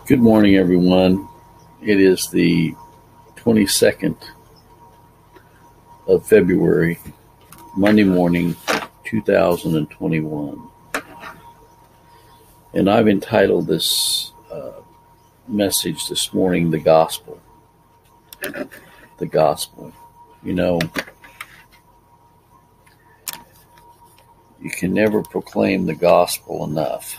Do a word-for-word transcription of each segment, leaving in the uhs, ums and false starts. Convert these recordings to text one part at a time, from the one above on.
Good morning, everyone. It is the twenty-second of February, Monday morning, two thousand twenty-one. And I've entitled this uh, message this morning, The Gospel. The Gospel. You know, you can never proclaim the gospel enough.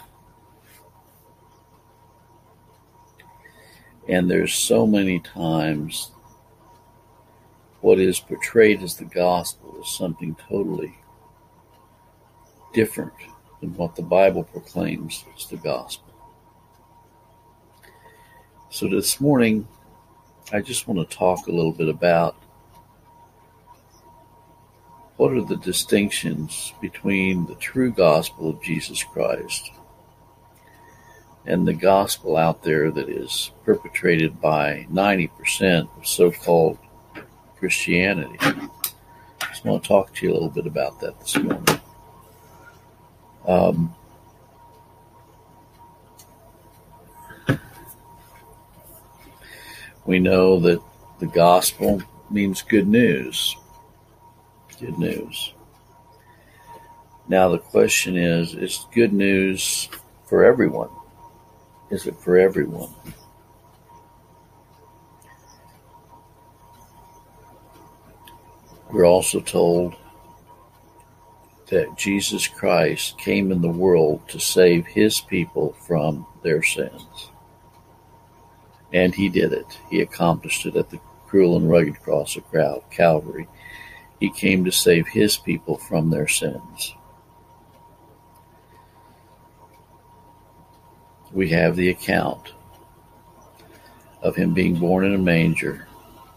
And there's so many times what is portrayed as the gospel is something totally different than what the Bible proclaims is the gospel. So this morning, I just want to talk a little bit about what are the distinctions between the true gospel of Jesus Christ and the gospel out there that is perpetrated by ninety percent of so-called Christianity. I just want to talk to you a little bit about that this morning. Um, we know that the gospel means good news. Good news. Now the question is, is good news for everyone? Is it for everyone? We're also told that Jesus Christ came in the world to save his people from their sins. And he did it. He accomplished it at the cruel and rugged cross of Calvary. He came to save his people from their sins. We have the account of him being born in a manger,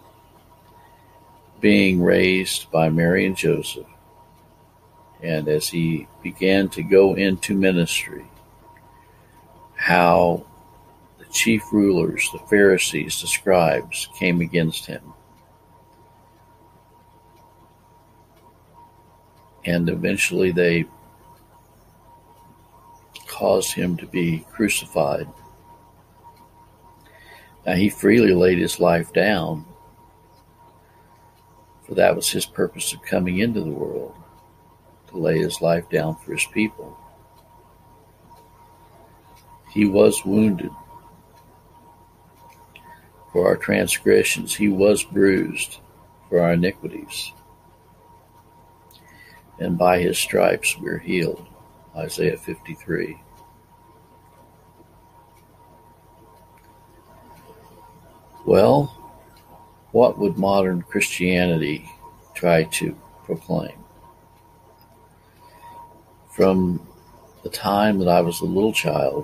being raised by Mary and Joseph, and as he began to go into ministry, how the chief rulers, the Pharisees, the scribes came against him. And eventually they caused him to be crucified. Now he freely laid his life down, for that was his purpose of coming into the world, to lay his life down for his people. He was wounded for our transgressions. He was bruised for our iniquities. And by his stripes we're healed. Isaiah fifty-three. Well, what would modern Christianity try to proclaim? From the time that I was a little child,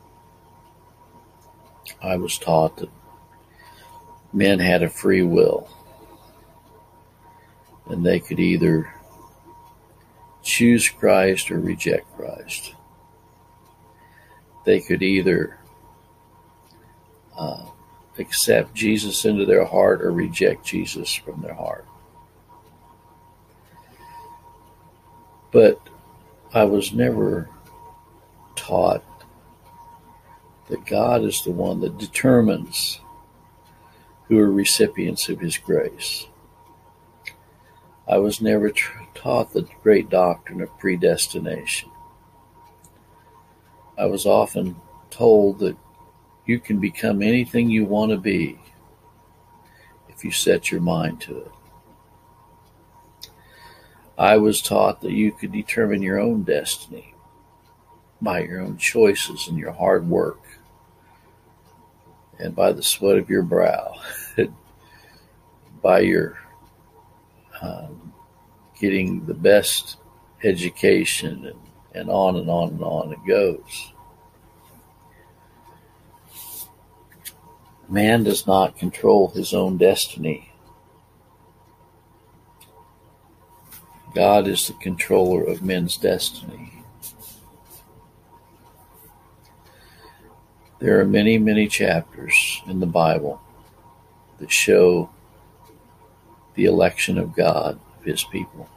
I was taught that men had a free will, and they could either choose Christ or reject Christ. They could either uh, accept Jesus into their heart or reject Jesus from their heart. But I was never taught that God is the one that determines who are recipients of his grace. I was never tr- taught the great doctrine of predestination. I was often told that you can become anything you want to be if you set your mind to it. I was taught that you could determine your own destiny by your own choices and your hard work and by the sweat of your brow, by your um, getting the best education, and, and on and on and on it goes. Man does not control his own destiny. God is the controller of men's destiny. There are many, many chapters in the Bible that show the election of God, of his people,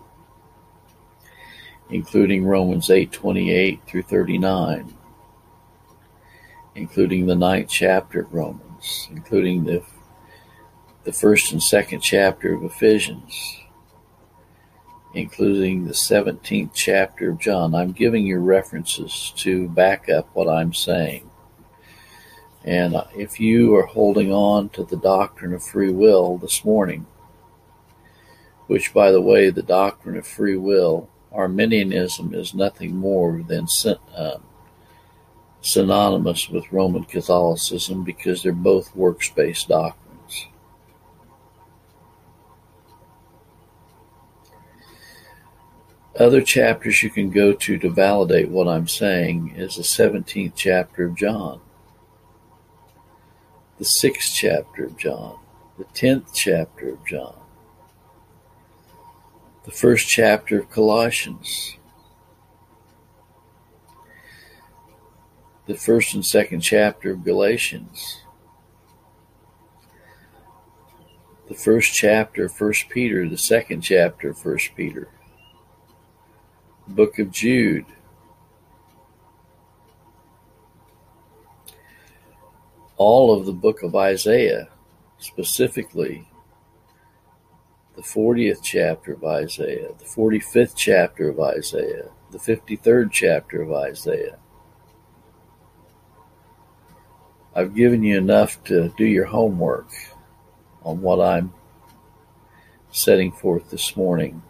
including Romans eight twenty-eight through thirty-nine, including the ninth chapter of Romans, including the, the first and second chapter of Ephesians, including the seventeenth chapter of John. I'm giving you references to back up what I'm saying. And if you are holding on to the doctrine of free will this morning, which, by the way, the doctrine of free will, Arminianism is nothing more than uh, synonymous with Roman Catholicism because they're both works-based doctrines. Other chapters you can go to to validate what I'm saying is the seventeenth chapter of John, the sixth chapter of John, the tenth chapter of John, the first chapter of Colossians, the first and second chapter of Galatians, the first chapter of First Peter, the second chapter of First Peter, the book of Jude, all of the book of Isaiah, specifically the fortieth chapter of Isaiah, the forty-fifth chapter of Isaiah, the fifty-third chapter of Isaiah. I've given you enough to do your homework on what I'm setting forth this morning.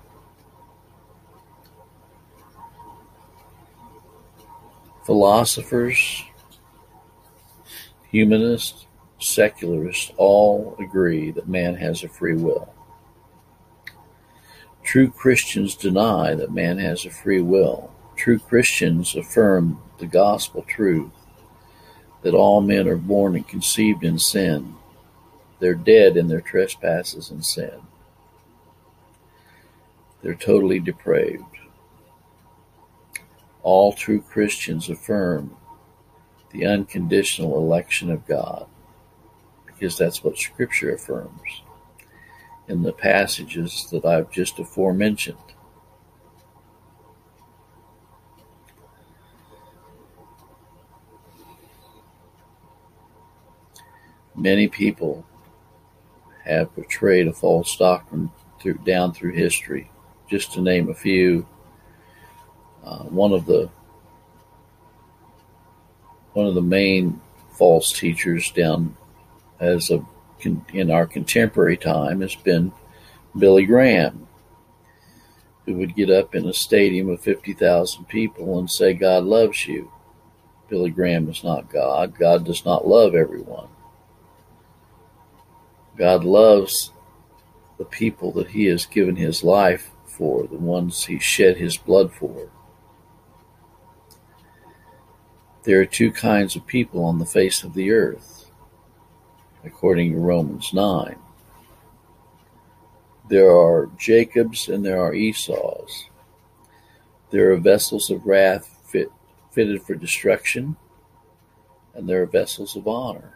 Philosophers, humanists, secularists all agree that man has a free will. True Christians deny that man has a free will. True Christians affirm the gospel truth that all men are born and conceived in sin. They're dead in their trespasses and sin. They're totally depraved. All true Christians affirm the unconditional election of God, because that's what Scripture affirms in the passages that I've just aforementioned. Many people have portrayed a false doctrine through, down through history. Just to name a few, uh, one of the one of the main false teachers down as a in our contemporary time has been Billy Graham, who would get up in a stadium of fifty thousand people and say, "God loves you." Billy Graham is not God. God does not love everyone. God loves the people that he has given his life for, the ones he shed his blood for. There are two kinds of people on the face of the earth, according to Romans nine. There are Jacobs and there are Esau's. There are vessels of wrath fit, fitted for destruction, and there are vessels of honor.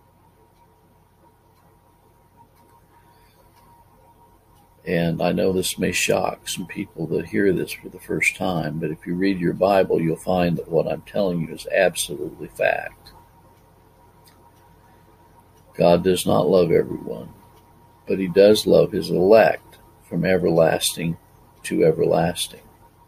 And I know this may shock some people that hear this for the first time, but if you read your Bible, you'll find that what I'm telling you is absolutely fact. God does not love everyone, but he does love his elect from everlasting to everlasting.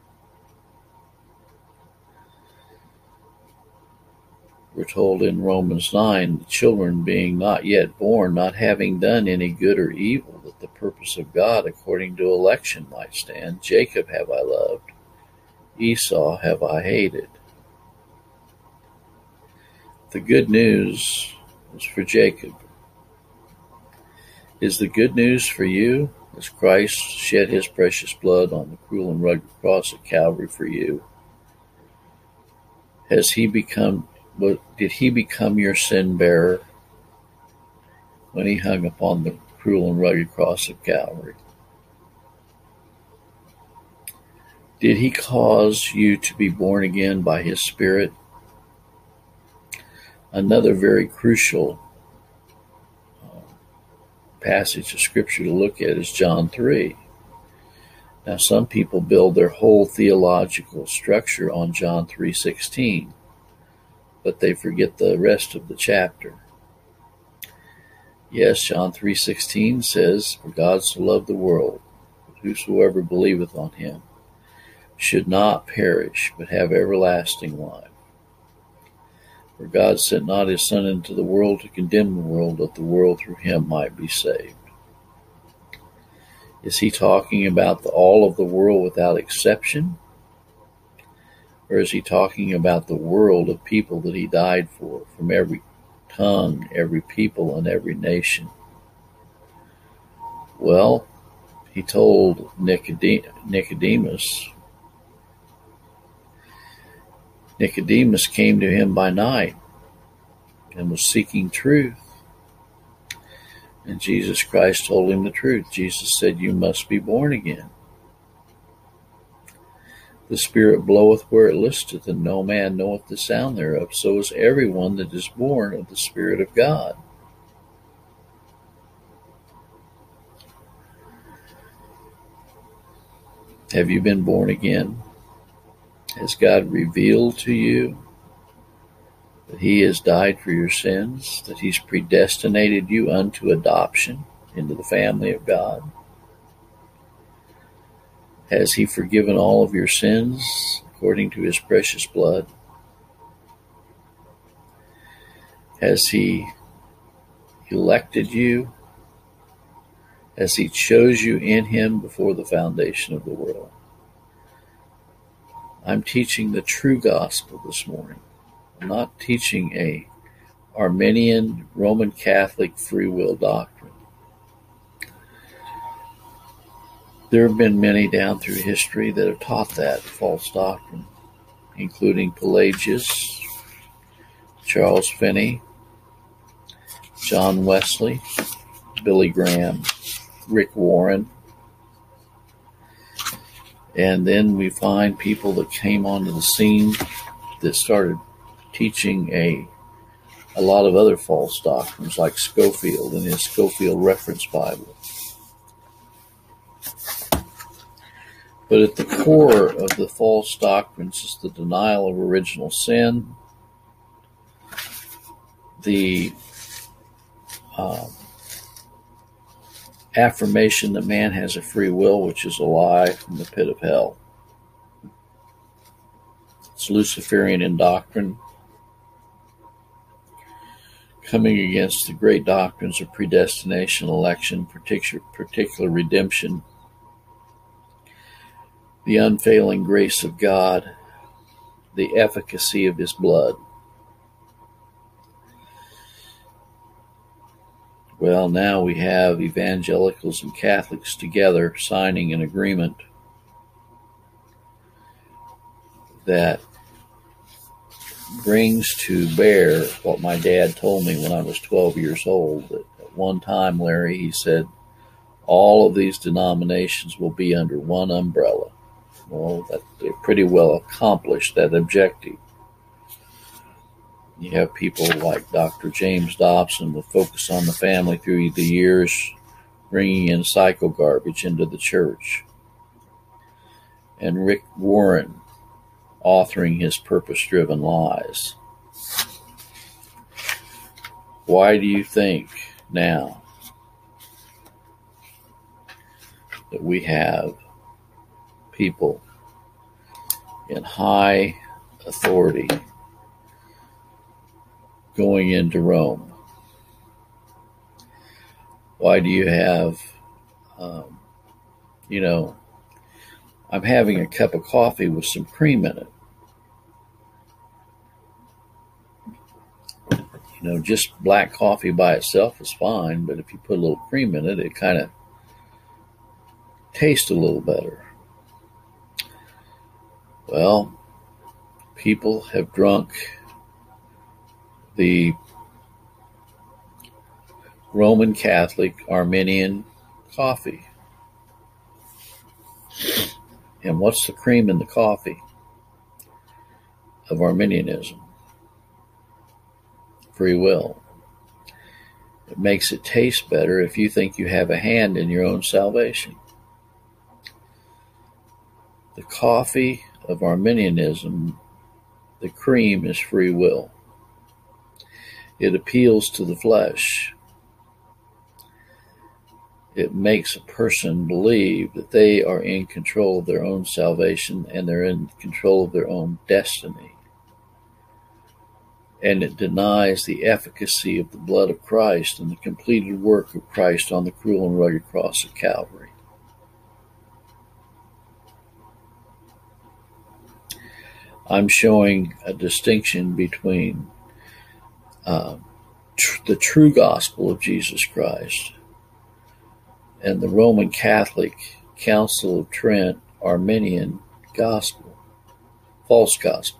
We're told in Romans nine, the children being not yet born, not having done any good or evil, that the purpose of God according to election might stand. Jacob have I loved, Esau have I hated. The good news is for Jacob. Is the good news for you, as Christ shed his precious blood on the cruel and rugged cross at Calvary for you? Has he become But did he become your sin bearer when he hung upon the cruel and rugged cross of Calvary? Did he cause you to be born again by his Spirit? Another very crucial uh, passage of Scripture to look at is John three. Now, some people build their whole theological structure on John three sixteen. but they forget the rest of the chapter. Yes, John three sixteen says, "For God so loved the world, that whosoever believeth on him should not perish, but have everlasting life. For God sent not his Son into the world to condemn the world, that the world through him might be saved." Is he talking about the, all of the world without exception? Or is he talking about the world of people that he died for, from every tongue, every people, and every nation? Well, he told Nicodemus, Nicodemus came to him by night and was seeking truth. And Jesus Christ told him the truth. Jesus said, "You must be born again. The Spirit bloweth where it listeth, and no man knoweth the sound thereof. So is everyone that is born of the Spirit of God." Have you been born again? Has God revealed to you that he has died for your sins, that he's predestinated you unto adoption into the family of God? Has he forgiven all of your sins according to his precious blood? Has he elected you? Has he chose you in him before the foundation of the world? I'm teaching the true gospel this morning. I'm not teaching a Arminian Roman Catholic free will doctrine. There have been many down through history that have taught that false doctrine, including Pelagius, Charles Finney, John Wesley, Billy Graham, Rick Warren. And then we find people that came onto the scene that started teaching a a lot of other false doctrines, like Scofield and his Scofield Reference Bible. But at the core of the false doctrines is the denial of original sin, the uh, affirmation that man has a free will, which is a lie from the pit of hell. It's Luciferian in doctrine, coming against the great doctrines of predestination, election, particular, particular redemption, the unfailing grace of God, the efficacy of his blood. Well, now we have evangelicals and Catholics together signing an agreement that brings to bear what my dad told me when I was twelve years old. That at one time, Larry, he said, all of these denominations will be under one umbrella. Well, that they pretty well accomplished that objective. You have people like Doctor James Dobson with Focus on the Family through the years, bringing in psycho garbage into the church. And Rick Warren authoring his purpose-driven lies. Why do you think now that we have people in high authority going into Rome? Why do you have, um, you know, I'm having a cup of coffee with some cream in it. You know, just black coffee by itself is fine, but if you put a little cream in it, it kind of tastes a little better. Well, people have drunk the Roman Catholic Arminian coffee. And what's the cream in the coffee of Arminianism? Free will. It makes it taste better if you think you have a hand in your own salvation. The coffee of Arminianism, the cream is free will. It appeals to the flesh. It makes a person believe that they are in control of their own salvation and they're in control of their own destiny. And it denies the efficacy of the blood of Christ and the completed work of Christ on the cruel and rugged cross of Calvary. I'm showing a distinction between uh, tr- the true gospel of Jesus Christ and the Roman Catholic Council of Trent Arminian gospel, false gospel.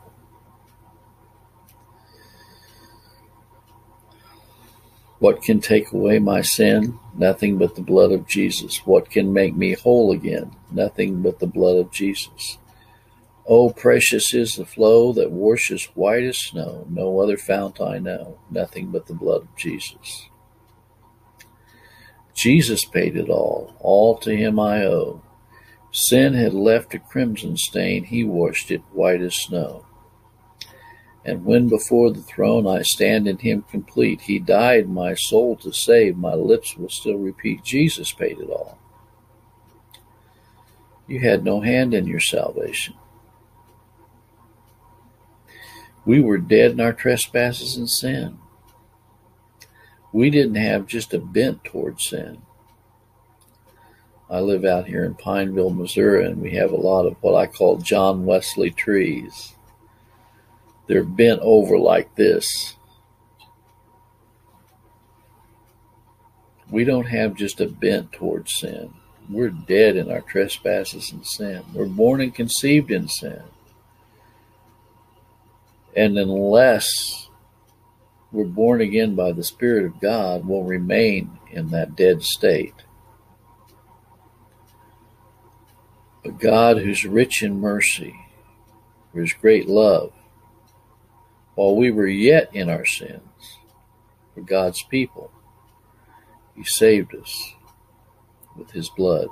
What can take away my sin? Nothing but the blood of Jesus. What can make me whole again? Nothing but the blood of Jesus. Oh, precious is the flow that washes white as snow. No other fount I know. Nothing but the blood of Jesus. Jesus paid it all. All to him I owe. Sin had left a crimson stain. He washed it white as snow. And when before the throne I stand in him complete, he died my soul to save. My lips will still repeat, Jesus paid it all. You had no hand in your salvation. We were dead in our trespasses and sin. We didn't have just a bent toward sin. I live out here in Pineville, Missouri, and we have a lot of what I call John Wesley trees. They're bent over like this. We don't have just a bent toward sin. We're dead in our trespasses and sin. We're born and conceived in sin. And unless we're born again by the Spirit of God, we'll remain in that dead state. But God, who's rich in mercy, for his great love, while we were yet in our sins, for God's people, he saved us with his blood.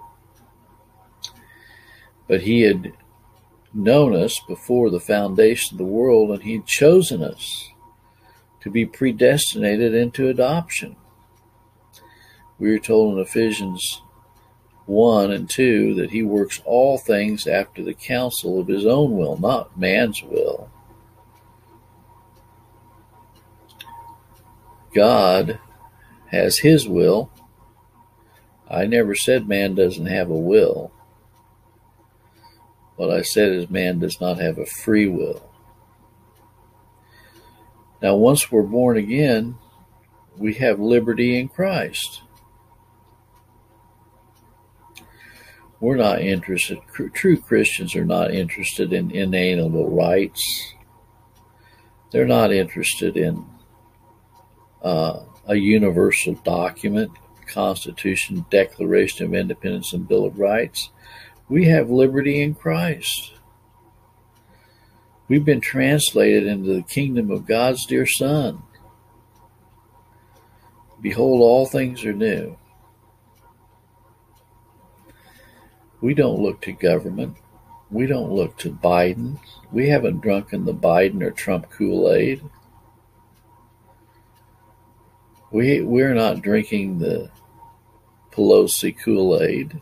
But he had known us before the foundation of the world, and he'd chosen us to be predestinated into adoption. We are told in Ephesians one and two that he works all things after the counsel of his own will, not man's will. God has his will. I never said man doesn't have a will. What I said is man does not have a free will. Now, once we're born again, we have liberty in Christ. We're not interested, true Christians are not interested in inalienable rights. They're not interested in uh, a universal document, Constitution, Declaration of Independence, and Bill of Rights. We have liberty in Christ. We've been translated into the kingdom of God's dear Son. Behold, all things are new. We don't look to government. We don't look to Biden. We haven't drunken the Biden or Trump Kool-Aid. We, we're not drinking the Pelosi Kool-Aid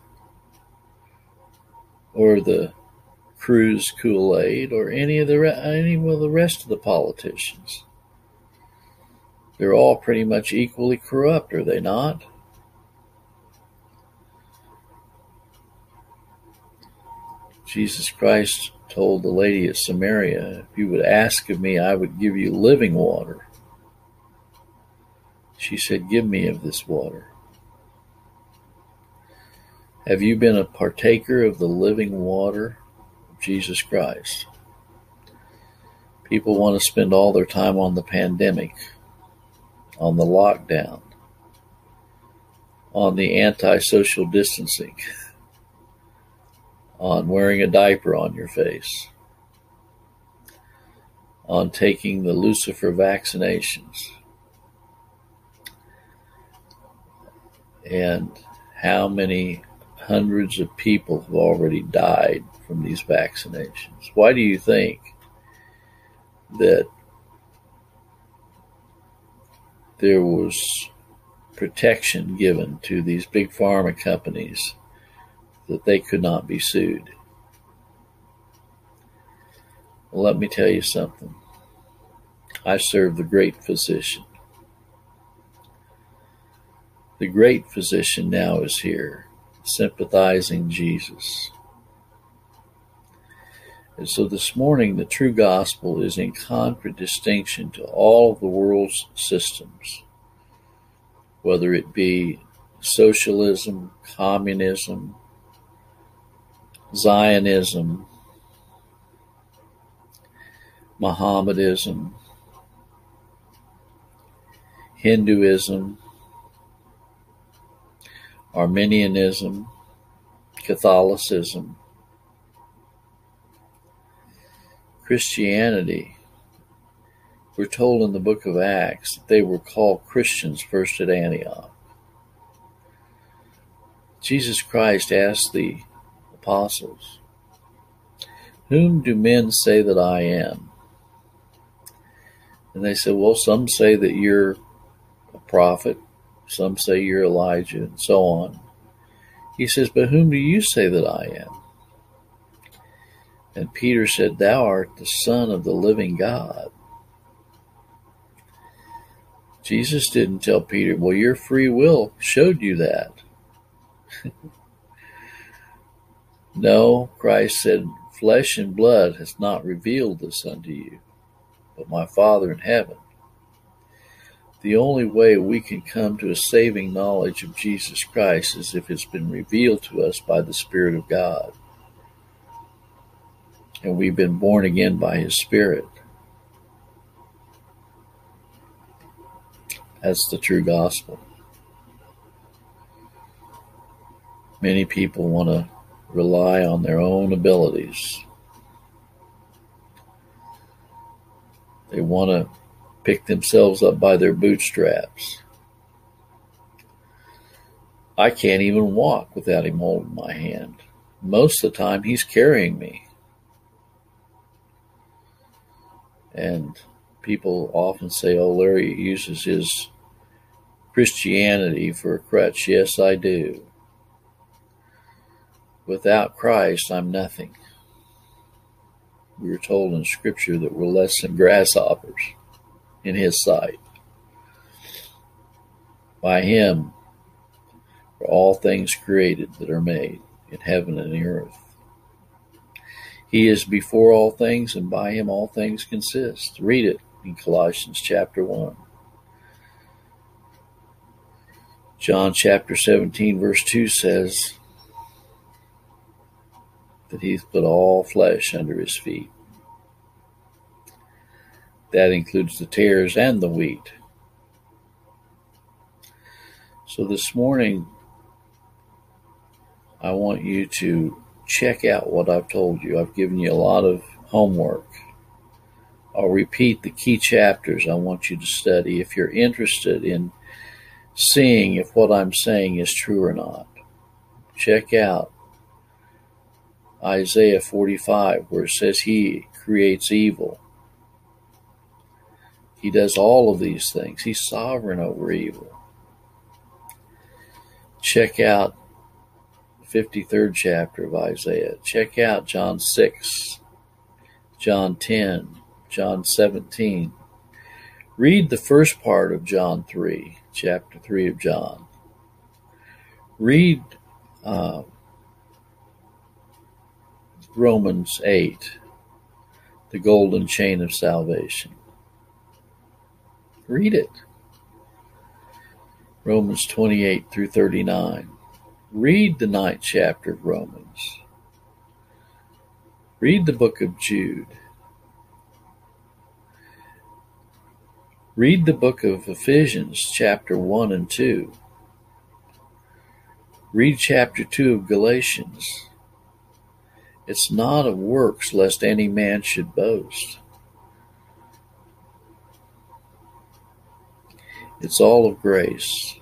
or the Cruz Kool-Aid or any of the any of the rest of the politicians. They're all pretty much equally corrupt, are they not? Jesus Christ told the lady at Samaria, if you would ask of me, I would give you living water. She said, give me of this water. Have you been a partaker of the living water of Jesus Christ? People want to spend all their time on the pandemic, on the lockdown, on the anti-social distancing, on wearing a diaper on your face, on taking the Lucifer vaccinations. And how many hundreds of people have already died from these vaccinations? Why do you think that there was protection given to these big pharma companies that they could not be sued. Well, let me tell you something. I serve the great physician. The great physician now is here, sympathizing Jesus. And so this morning, the true gospel is in contradistinction to all of the world's systems, whether it be socialism, communism, Zionism, Mohammedanism, Hinduism, Arminianism, Catholicism, Christianity. We're told in the book of Acts that they were called Christians first at Antioch. Jesus Christ asked the apostles, "Whom do men say that I am?" And they said, "Well, some say that you're a prophet, some say you're Elijah," and so on. He says, "But whom do you say that I am?" And Peter said, "Thou art the Son of the living God." Jesus didn't tell Peter, "Well, your free will showed you that." No, Christ said, "Flesh and blood has not revealed this unto you, but my Father in heaven." The only way we can come to a saving knowledge of Jesus Christ is if it's been revealed to us by the Spirit of God. And we've been born again by His Spirit. That's the true gospel. Many people want to rely on their own abilities. They want to pick themselves up by their bootstraps. I can't even walk without Him holding my hand. Most of the time, He's carrying me. And people often say, "Oh, Larry uses his Christianity for a crutch." Yes, I do. Without Christ, I'm nothing. We are told in Scripture that we're less than grasshoppers in His sight. By Him are all things created that are made in heaven and the earth. He is before all things, and by Him all things consist. Read it in Colossians chapter one. John chapter seventeen verse two says that He's put all flesh under His feet. That includes the tares and the wheat. So this morning, I want you to check out what I've told you. I've given you a lot of homework. I'll repeat the key chapters I want you to study if you're interested in seeing if what I'm saying is true or not. Check out Isaiah forty-five, where it says He creates evil. He does all of these things. He's sovereign over evil. Check out the fifty-third chapter of Isaiah. Check out John six, John ten, John seventeen. Read the first part of John three, chapter three of John. Read uh, Romans eight, the golden chain of salvation. Read it. Romans twenty-eight through thirty-nine. Read the ninth chapter of Romans. Read the book of Jude. Read the book of Ephesians, chapter one and two. Read chapter two of Galatians. It's not of works, lest any man should boast. It's all of grace.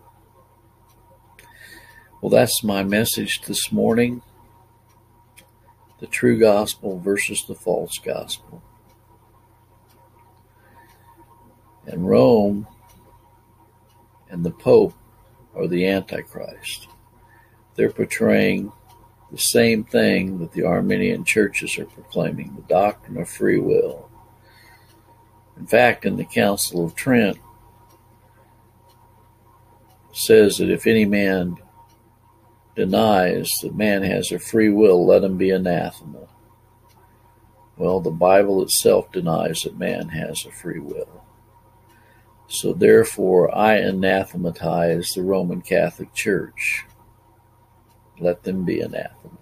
Well, that's my message this morning. The true gospel versus the false gospel. And Rome and the Pope are the Antichrist. They're portraying the same thing that the Arminian churches are proclaiming, the doctrine of free will. In fact, in the Council of Trent, it says that if any man denies that man has a free will, let him be anathema. Well, the Bible itself denies that man has a free will. So therefore, I anathematize the Roman Catholic Church. Let them be anathema.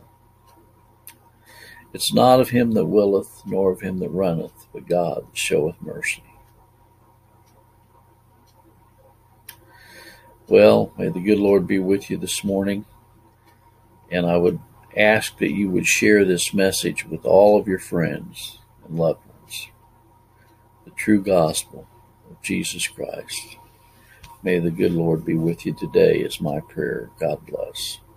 It's not of him that willeth, nor of him that runneth, but God that showeth mercy. Well, may the good Lord be with you this morning, and I would ask that you would share this message with all of your friends and loved ones. The true gospel of Jesus Christ. May the good Lord be with you today is my prayer. God bless.